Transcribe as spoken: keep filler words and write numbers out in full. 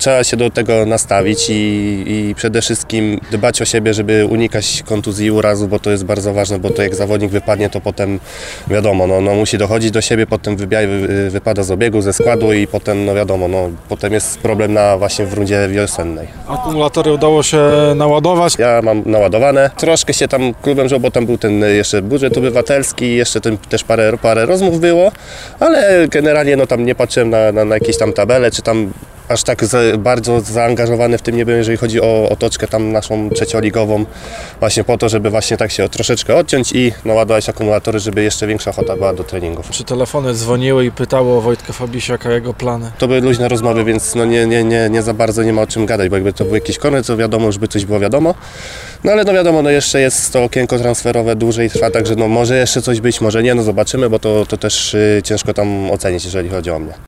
trzeba się do tego nastawić i, i przede wszystkim dbać o siebie, żeby unikać kontuzji i urazu, bo to jest bardzo ważne, bo to jak zawodnik wypadnie, to potem wiadomo, no, no musi dochodzić do siebie, potem wybija, wy, wypada z obiegu, ze składu i potem, no wiadomo, no, potem jest problem na właśnie w rundzie wiosennej. Akumulatory udało się naładować? Ja mam naładowane. Troszkę się tam klubem, że bo tam był ten jeszcze budżet obywatelski, jeszcze ten, też parę, parę rozmów było, ale generalnie no, tam nie patrzyłem na, na, na jakieś tam tabele, czy tam aż tak za, bardzo zaangażowany w tym nie byłem, jeżeli chodzi o otoczkę tam naszą trzecioligową, właśnie po to, żeby właśnie tak się troszeczkę odciąć i naładować akumulatory, żeby jeszcze większa ochota była do treningów. Czy telefony dzwoniły i pytały o Wojtka Fabisiaka, jego plany? To były luźne rozmowy, więc no nie, nie, nie, nie za bardzo nie ma o czym gadać, bo jakby to był jakiś koniec, to wiadomo, już by coś było wiadomo. No ale no wiadomo, no jeszcze jest to okienko transferowe, dłużej trwa, także no może jeszcze coś być, może nie, no zobaczymy, bo to, to też y, ciężko tam ocenić, jeżeli chodzi o mnie.